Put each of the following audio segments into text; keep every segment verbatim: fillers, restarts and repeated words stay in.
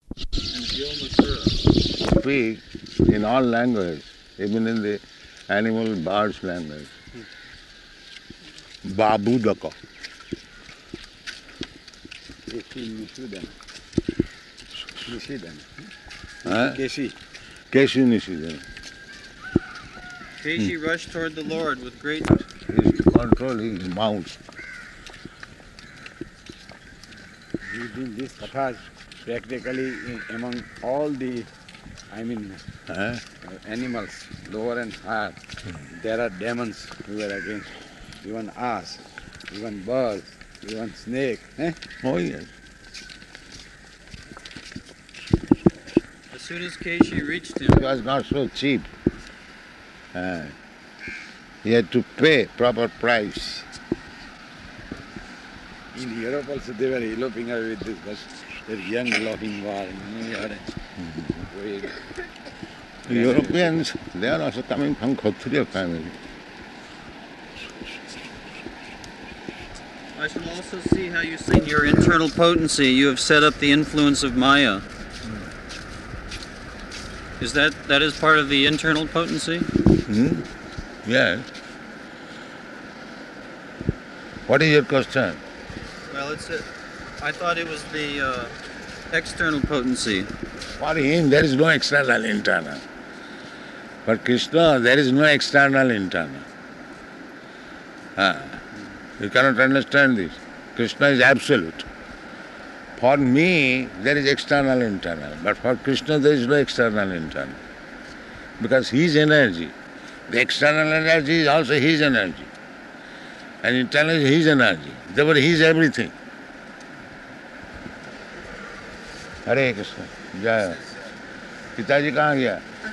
and Vyomasura speak in all languages, even in the animal birds language. Babudaka. Huh? Keshi. Keshi Nishidan. Keshi rushed toward the Lord with great He control his mouth. Reading this kathas practically in, among all the, I mean, Huh? uh, animals, lower and higher, there are demons who are against even us, even birds, even snake. Eh? Oh yes. As soon as Keshi reached It him, was not so cheap. Uh, he had to pay proper price. In Europe also they were eloping away with this, but they're young laughing war. The Europeans, they are also coming from Kshatriya family. I shall also see how you in your internal potency you have set up the influence of Maya. Is that that is part of the internal potency? Hmm? Yes. What is your question? Well, it's a, I thought it was the uh, external potency. For him, there is no external internal. For Krishna, there is no external internal. Ah, you cannot understand this. Krishna is absolute. For me, there is external internal. But for Krishna, there is no external internal. Because his energy, the external energy is also his energy. And internal is his energy. Therefore, he is everything. Hare Krishna. Jaya. पिताजी कहाँ गया?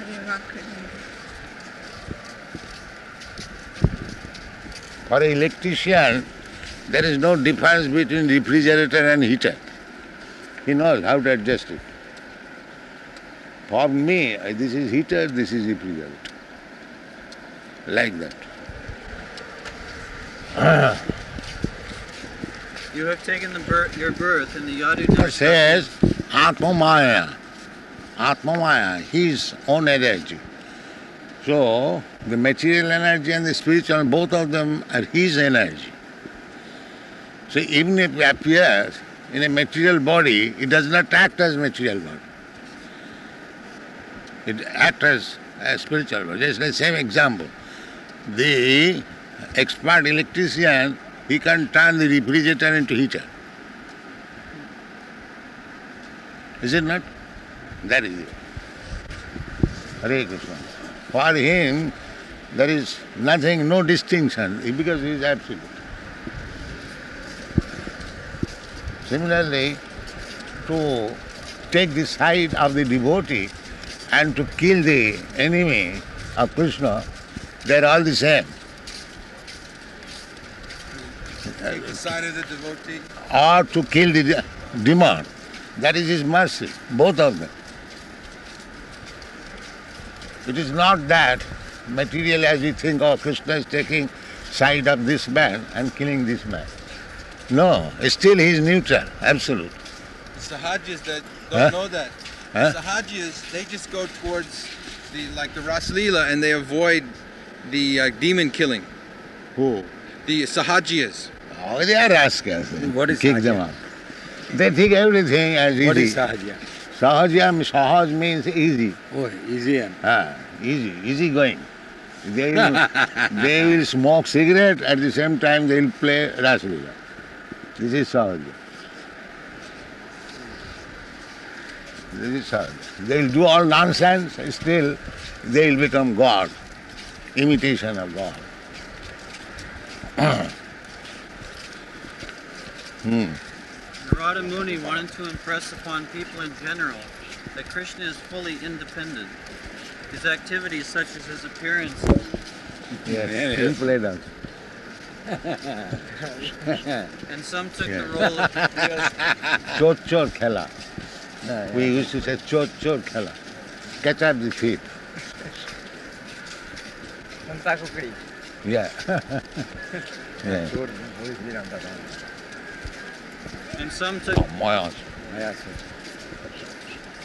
For an electrician, there is no difference between refrigerator and heater. He knows how to adjust it. For me, this is heater, this is refrigerator. Like that. You have taken the birth, your birth in the Yadu It district. says Atmamaya. Atmamaya, his own energy. So, the material energy and the spiritual, both of them are his energy. So, even if it appears in a material body, it does not act as material body. It acts as a spiritual body. Just the same example. The expert electrician, he can turn the refrigerator into heater. Is it not? That is it. Hare Krishna. For him, there is nothing, no distinction, because he is absolute. Similarly, to take the side of the devotee and to kill the enemy of Krishna, they are all the same. Take the side of the devotee. Or to kill the de- demon, that is his mercy, both of them. It is not that material as we think, oh, Krishna is taking side of this man and killing this man. No, still he is neutral, absolute. The Sahajis that don't Huh? know that. Huh? The Sahajis, they just go towards the like the Ras Leela and they avoid the uh, demon killing. Who? The Sahajiyas. Oh, they are rascals. What is Kick them Sahajya? out. They think everything as easy. What is Sahajya? Sahajya, Sahaj means easy. Oh, easy and Ah, easy, easy going. They will, they will smoke cigarette, at the same time they will play Rasalila. This is Sahajya. This is Sahajya. They will do all nonsense, still they will become God, imitation of God. hmm. Narada Muni wanted to impress upon people in general that Krishna is fully independent. His activities, such as his appearance, Yes, Yes. he will play dance. and some took Yeah. the role of Chot chot khela. We used to say chot chot khela. Catch up the thief. Yeah. yeah. and some took Oh, my gosh.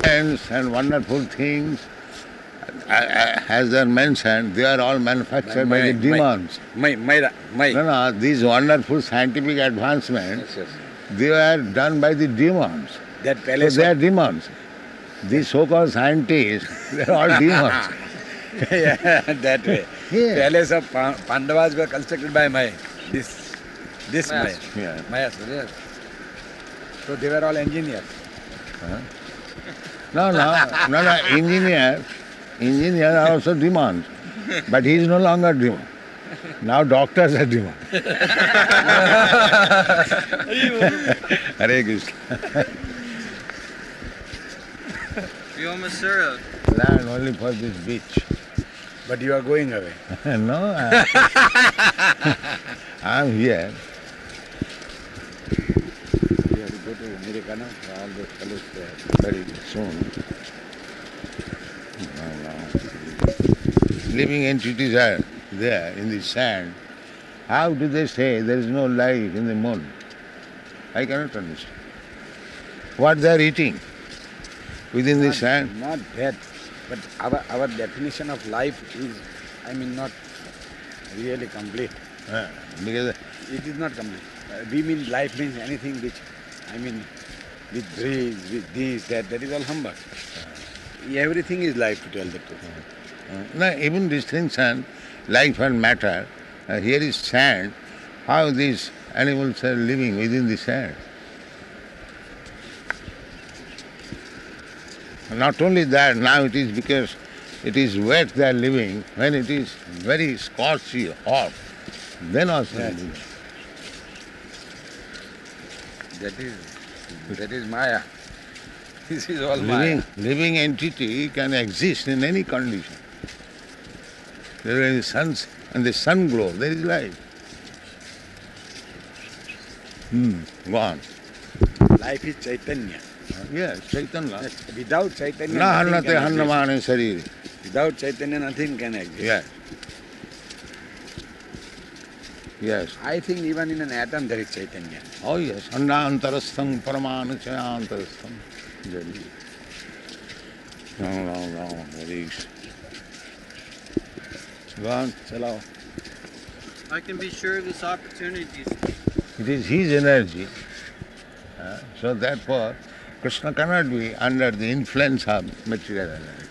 instruments and wonderful things, uh, uh, as they are mentioned, they are all manufactured by the demons. My, my, my. No, no, these wonderful scientific advancements, Yes, yes. they are done by the demons. That So palace. they are demons. These so-called scientists, they are all demons. Yeah, that way. Yeah. Palace of Pa- Pandavas were constructed by Maya. This, this Maya. Yeah. Maya, yes. So they were all engineers. No, no, no, no, engineer, engineers are also demons. But he is no longer demon. Now doctors are demons. Hare Krishna. Vyomasura. Land only for this beach. But you are going away. No, I, I'm here. You have to go to America now, all those fellows there. Very soon. No, no. Living entities are there in the sand. How do they say there is no life in the moon? I cannot understand. What they are eating within the Not- sand? Not that, but our, our definition of life is, I mean, not really complete. Uh, because It is not complete. Uh, we mean life means anything which, I mean, with breeze, with this, that, that is all humbug. Everything is life, to tell the truth. uh, no, even distinction, life and matter, uh, here is sand. How these animals are living within the sand? Not only that, now it is because it is wet they are living. When it is very scorchy, hot, then also they Yes. live. That is, that is Maya. This is all Living, Maya. living entity can exist in any condition. There is suns and the sun glow, there is life. Hmm, go on. Life is Chaitanya. Yes, Chaitanya. Yes, without Chaitanya, Na nothing hannate can exist. hannamane sariri. Without Chaitanya, nothing can exist. Yes. Yes. I think even in an atom there is Chaitanya. Oh yes. Annaantarastham paramanachayantarastham. Jali. No, no, no, Harish. Go on, chalao. I can be sure of this opportunity. It is his energy. Uh, so therefore, Krishna cannot be under the influence of material energy.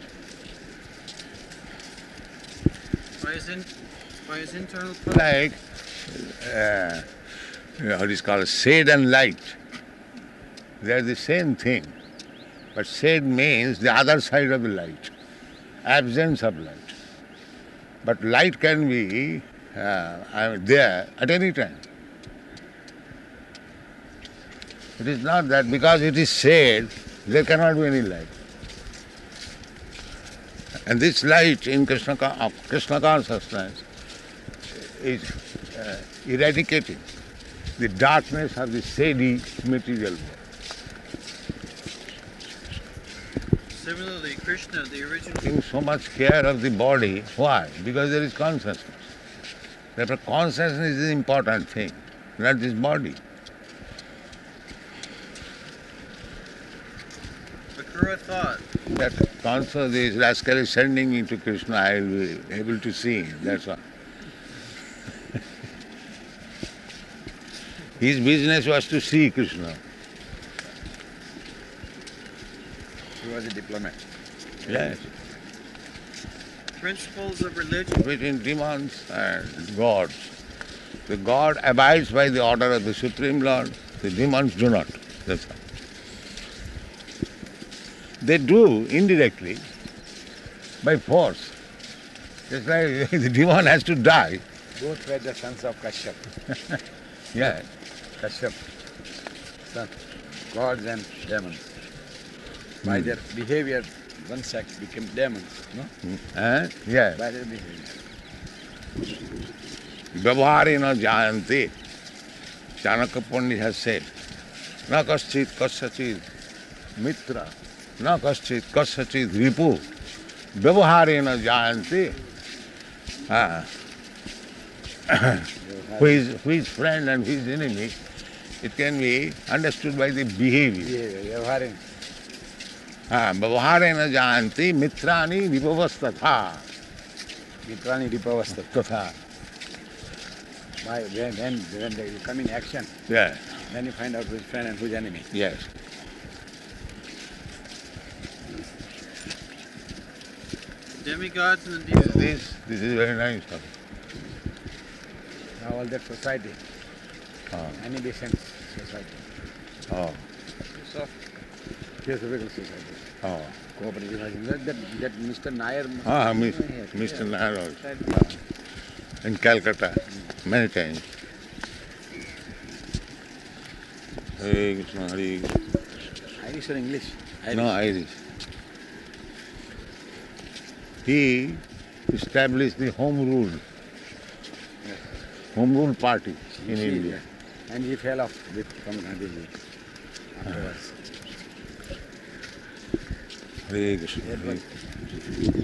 By his, in, by his internal Like, uh, what is called shade and light. They are the same thing. But shade means the other side of the light, absence of light. But light can be uh, I mean, there at any time. It is not that because it is shade, there cannot be any light. And this light in Krishna, uh, Krishna consciousness is uh, eradicating the darkness of the shady material world. Similarly, Krishna, the original Taking so much care of the body. Why? Because there is consciousness. Therefore, consciousness is the important thing, not this body. Bakura thought, That conscious, this rascal is sending me to Krishna, I will be able to see him, that's all. His business was to see Krishna. He was a diplomat. Yes. principles of religion. Between demons and gods. The god abides by the order of the Supreme Lord, the demons do not. That's all. They do indirectly, by force. Just like the demon has to die. Both were the sons of Kashyap. Yeah. Kashyap, son, gods and demons. By their behavior, one sect became demons, no? Huh? Yeah. By their behavior. Vyavaharena jayante. Chanakya Pandit has said, na kaschit kaschachit mitra, na kaschit kaschachit ripu, vyavaharena jayante. Ah. Who is, who is friend and who is enemy, it can be understood by the behavior. Behavior, Vyavaharin. हाँ व्यवहारेण जानति मित्राणि विभवस्तथा Mitrani Ripavasta. तथा. Why? When, when, when they come in action, Yes, then you find out who's friend and who's enemy. yes. Demigods and the This, deities. this, this is very nice. Now all that society, Oh, annihilation society, oh, So, theosophical society, oh. cooperative housing. That, that, that Mister Nair. Ah, Mis- Yes, Mister yes. Nahar also. Ah. In Calcutta, many times. Hare Krishna, Hare Krishna. Irish or English? No, Irish. He established the Home Rule, Home Rule Party in She- India. And he fell off with from Gandhiji afterwards. Hare Krishna. Yes, Hare but-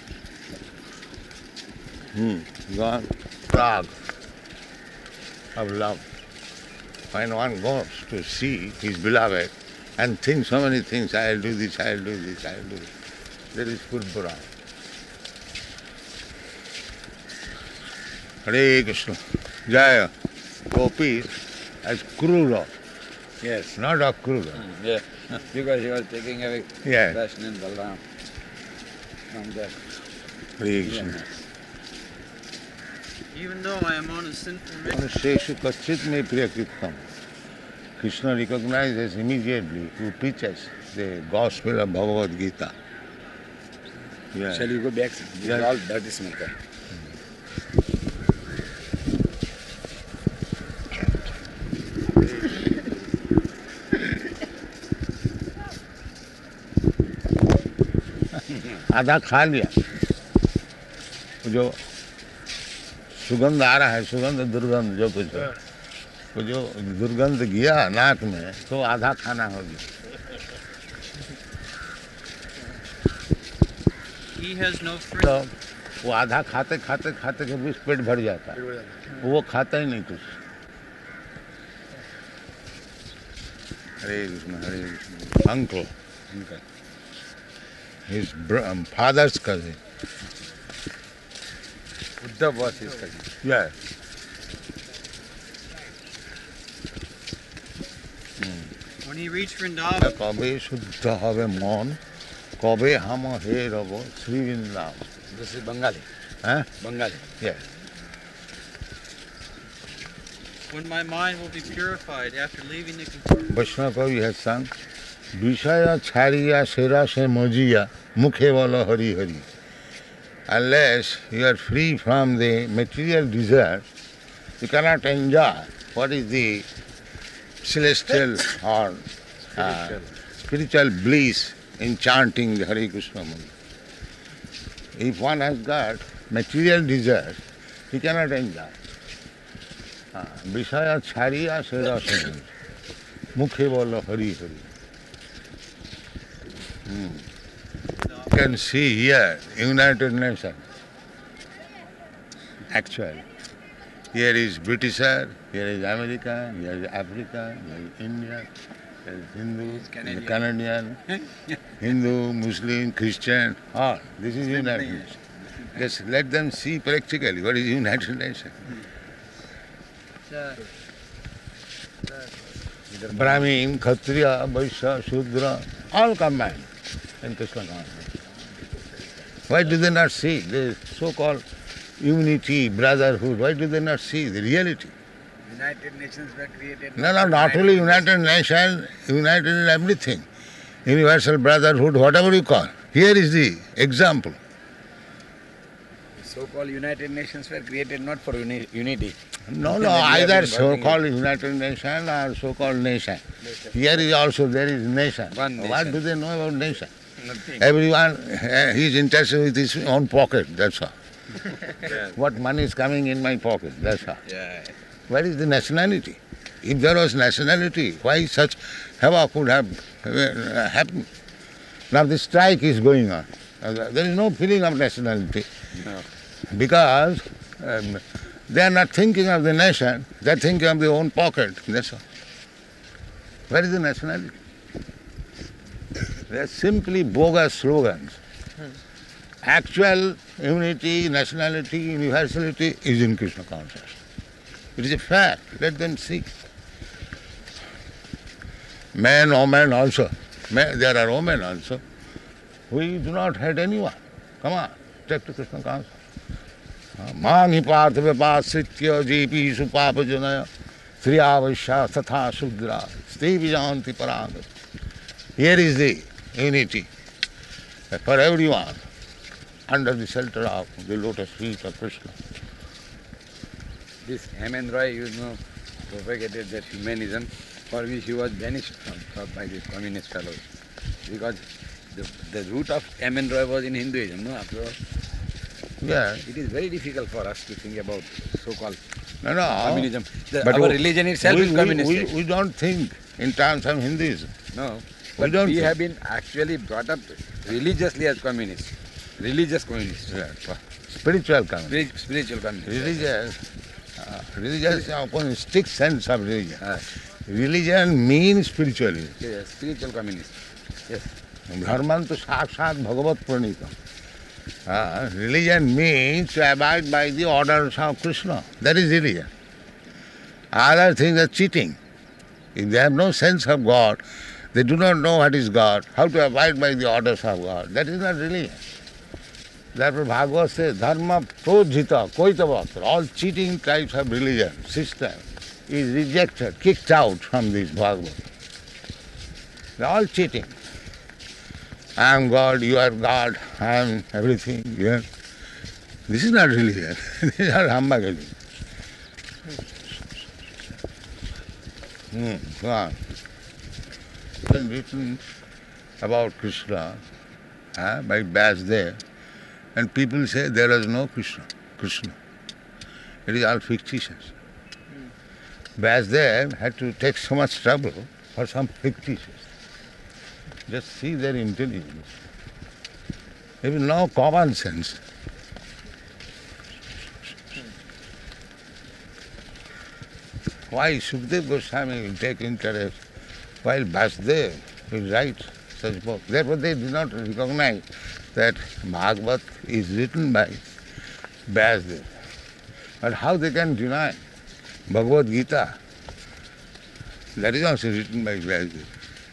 Hmm. Gone Prague of love. When one goes to see his beloved and thinks so many things, I'll do this, I'll do this, I'll do this. That is Purpura. Hare Krishna. Jaya. Gopis as Krura, Yes. not Akrura. Yeah. Because he was taking away Yeah. Krishna and Balaram from that. Hare Krishna. illness. even though I am on a sinful mission, Sheshu Kachit me priyakritam. Krishna recognizes immediately who preaches the gospel of Bhagavad Gita. Yeah. Shall we go back? This Yeah. is all dirty smoker. आधा खा लिया वो जो सुगंध आ रहा है, सुगंध दुर्गंध जो कुछ है, वो जो दुर्गंध गया नाक में तो आधा खाना हो गया. he has no free. तो वो आधा खाते खाते खाते के बीच पेट भर जाता है, वो खाता ही नहीं कुछ. Hare Krishna Hare Krishna. Uncle, his br- um, father's cousin. Uddhav was his cousin. Yeah. When he reached Vrindavan, কবে শুদ্ধ হবে মন, কবে হাম হে রব Shri Vrindavan. This is Bengali. হ্যাঁ? Bengali. Yeah. when my mind will be purified after leaving the conformity. বৈষ্ণব কবি has sung, বিষয় ছাড়িয়া সেরা সে মজিয়া মুখে বল Hari Hari. Unless you are free from the material desire, you cannot enjoy what is the celestial or uh, spiritual bliss in chanting the Hare Krishna mantra. If one has got material desire, he cannot enjoy. বিষয় ছাড়িয়া সেরা সে মুখে বল Hari Hari. You can see here United Nations. Actually, here is Britisher, here is American, here is African, here is Indian, here is Hindu, Canadian. Canadian, Hindu, Muslim, Christian. All this is United Nations. Just let them see practically what is United Nations. Brahmin, Kshatriya, Vaishya, Shudra, all combined in Krishna consciousness. Why do they not see the so-called unity, brotherhood? Why do they not see the reality? United Nations were created. No, no, not only United Nations, united in everything. Universal brotherhood, whatever you call. Here is the example. So-called United Nations were created not for uni- unity. No, no, They have either been working so-called United Nation or so-called nation. Here is also there is nation. One What nation. do they know about nation? Nothing. Everyone, eh, he is interested with his own pocket, that's all. Yeah. What money is coming in my pocket, that's all. Yeah. Where is the nationality? If there was nationality, why such havoc would have uh, happened? Now the strike is going on. Uh, There is no feeling of nationality No. because um, they are not thinking of the nation, they are thinking of their own pocket, that's all. Where is the nationality? They are simply bogus slogans. Actual unity, nationality, universality is in Krishna consciousness. It is a fact. Let them see. Men, women also. Men, there are women also. We do not hate anyone. Come on, take to Krishna consciousness. Mangi partha vipasritya jeepi supapa janaya sriyavasya tatha sudra sti vijanti paranga. Here is the unity for everyone under the shelter of the lotus feet of Krishna. This M N Roy, you know, propagated that humanism for which he was banished from, from by the communist fellows. Because the, the root of M N Roy was in Hinduism, no? After all, Yeah. it is very difficult for us to think about so-called No, no. communism. The, But our we- religion itself we, is we- communistic. We, we don't think in terms of Hinduism. No, We but don't we think. have been actually brought up religiously as communists. Religious communists. Yeah. Spiritual community. Spiri- Spiritual communists. Religious, uh, religious upon strict sense of religion. Ah, Religion means spiritualism. yes, spiritual communists. Yes. Dharman to sakshat bhagavat pranita. Uh, religion means to abide by the orders of Krishna. That is religion. Other things are cheating. If they have no sense of God, they do not know what is God, how to abide by the orders of God. That is not religion. Therefore Bhagavad says, dharma prodhita koitavatra, all cheating types of religion, system, is rejected, kicked out from this Bhagavad. They are all cheating. I am God, you are God, I am everything. Yes. This is not religion. This is not humbugism. Hmm. Go on. It's been written about Krishna uh, by Vyasdev, and people say there is no Krishna. Krishna. It is all fictitious. Vyasdev had to take so much trouble for some fictitious. Just see their intelligence. There is no common sense. Why Sukdev Goswami will take interest while Vyasdev will write such books? Therefore they did not recognize that Bhagavad is written by Vyasdev. But how they can deny Bhagavad Gita? That is also written by Vyasdev.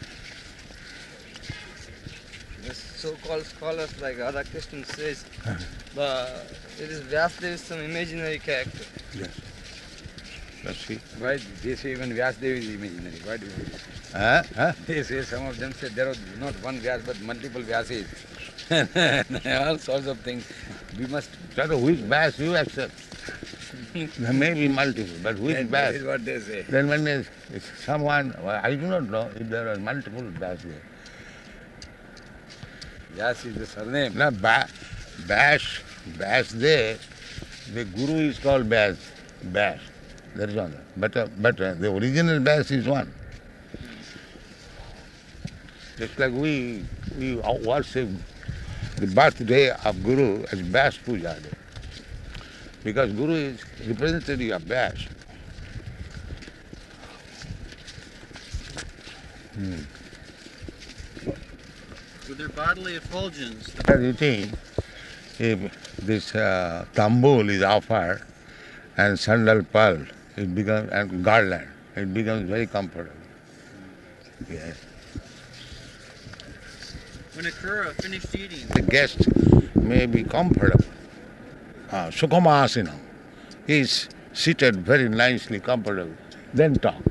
The so-called scholars like Radha Krishnan says, the, it is Vyasdev is some imaginary character. Yes. Let's see. Why they say even Vyasdev is imaginary? Why do you Huh? Huh? They say, some of them say there was not one Vyas but multiple Vyases. All sorts of things. We must. So which Vyas you accept? There may be multiple, but which That, that is Vyas? what they say. Then when is someone, well, I do not know if there are multiple Vyas there. Vyas is the surname. Now, ba- Bash, Bash there, the Guru is called Bash, Bash. That is one. But, uh, but uh, the original Bash is one. Just like we, we worship the birthday of Guru as Bash Puja Day. Because Guru is representative of Bash. Hmm. With their bodily effulgence, the After eating, if this uh, tambul is offered and sandal pearl, it becomes, and garland, it becomes very comfortable. Yes. when Akura finished eating, The guest may be comfortable. Uh, Sukhamasana. He is seated very nicely, comfortable. Then talk.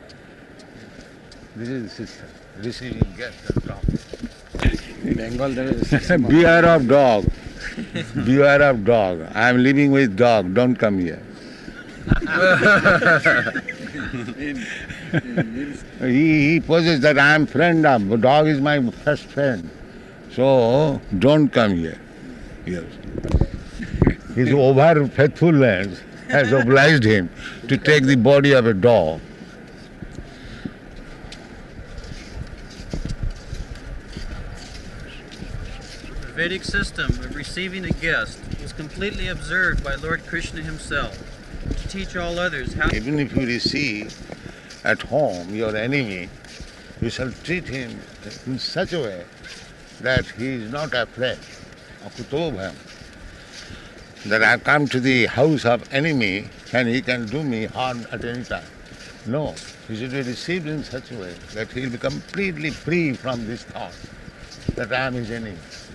This is the system. Receiving guests and talk. In Bengal there is a system of- Beware of dog. Beware of dog. I am living with dog. Don't come here. he, he poses that I am friend of. Dog is my best friend. So don't come here. Yes. His over faithfulness has obliged him to take the body of a dog. the Vedic system of receiving a guest was completely observed by Lord Krishna himself to teach all others how Even if you receive at home your enemy, we shall treat him in such a way that he is not afraid. Akuto bhayam. That I come to the house of enemy and he can do me harm at any time. No, he should be received in such a way that he will be completely free from this thought that I am his enemy.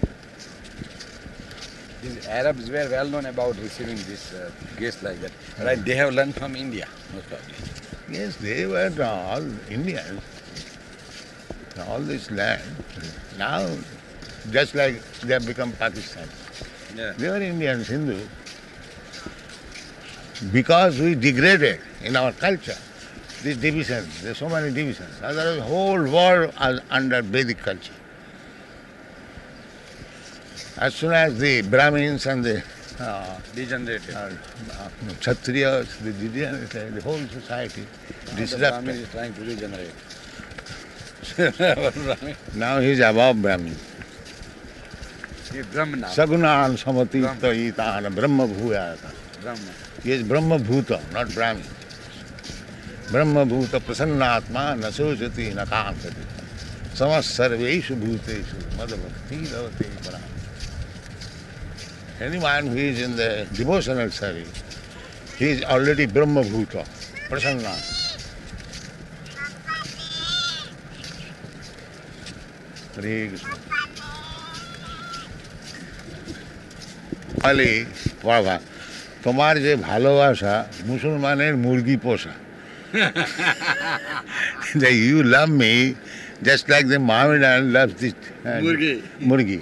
The Arabs were well known about receiving this uh, guests like that. Right? They have learned from India, most probably. Yes, they were all Indians, all this land. Now, just like they have become Pakistan. Yeah. They were Indians, Hindus. Because we degraded in our culture, these divisions, there are so many divisions. Otherwise, the whole world is under Vedic culture. As soon as the Brahmins and the uh, Degenerated. uh, uh, Kshatriyas, the degenerated, the whole society The disrupted. Brahmin is trying to regenerate. Brahmin. Now he is above Brahmin. He is Brahmana. Sagunan samatita itana brahma bhuyata. Brahma. He is Brahma Bhuta, not Brahmin. Brahma Bhuta prasannatma nasojati nakankati. Samas sarveshu bhuteshu madhavakti lavate param. Anyone who is in the devotional service, he is already Brahma Bhuta, prasanna. Hare Krishna. Ali, বাবা তোমার যে ভালোবাসা মুসলমানের মুরগি পোষা that you love me just like the Mohammedan loves the uh, Murgi. murgi.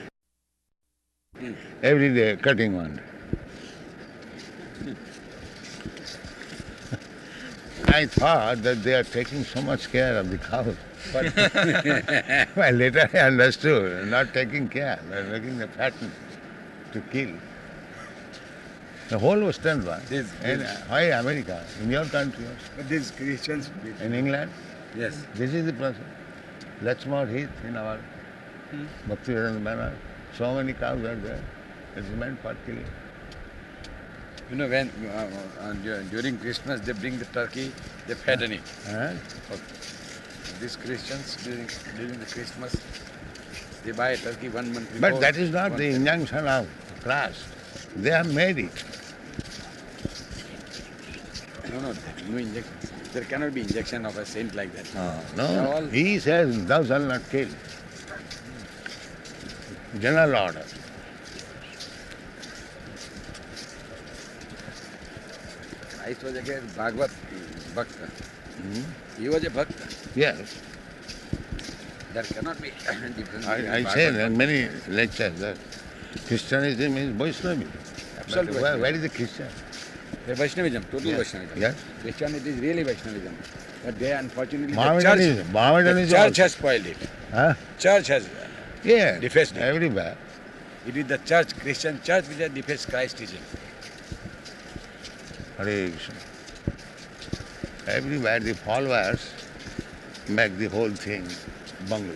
Every day cutting one. I thought that they are taking so much care of the cows. But well, later I understood, not taking care, they are making the fatten to kill. The whole Western world. This- And this- why America? In your country also. But these Christians, In England, yes. this is the process. Letchmore Heath in our Bhaktivedanta banner. So many cows are there. It's meant for killing. You know, when uh, uh, dur- during Christmas they bring the turkey, they fatten it. Huh? These Christians during during the Christmas, they buy a turkey one month before. But that is not one the month. injunction of Christ. They have made it. No, no, no injection. There cannot be injection of a saint like that. No, They are all- he says, thou shalt not kill. General order. Christ was again Bhagavad Bhakta. Hmm? He was a Bhakta. Yes. There cannot be difference. I, between I Bhagavad said in many lectures that Christianism is Vaishnavi. Absolutely But where, Vaishnavi. where is the Christian? The Vaishnavism, total Yes. Vaishnavism. Yes. Christianity is really Vaishnavism. But they unfortunately, the Mohammedanism. church, Mohammedanism the church also. has spoiled it. Huh? Church has, Yeah, Defaced it. everywhere. it is the church, Christian church which has defaced Christ's teaching. Hare Krishna. Everywhere the followers make the whole thing bungled.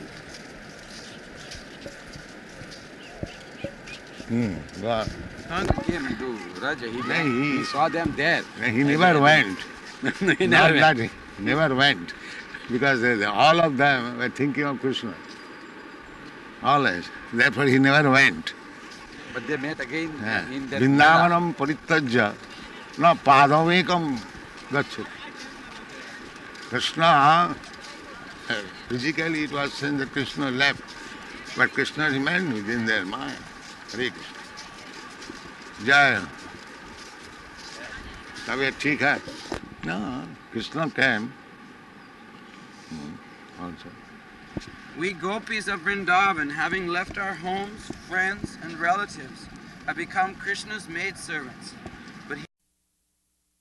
Hmm, go on. He came into Raja, he, No, he- he saw them there. He never went. he Not never that he never went. Because they- they- all of them were thinking of Krishna. Always. Therefore he never went. But they met again Yeah. in that Vrindavanam parityajya na padamekam gacchati. Krishna, uh, physically it was saying that Krishna left, but Krishna remained within their mind. Hare Krishna. Jai. तबीयत ठीक है? No, Krishna came. Hmm, also. We gopis of Vrindavan, having left our homes, friends, and relatives, have become Krishna's maidservants.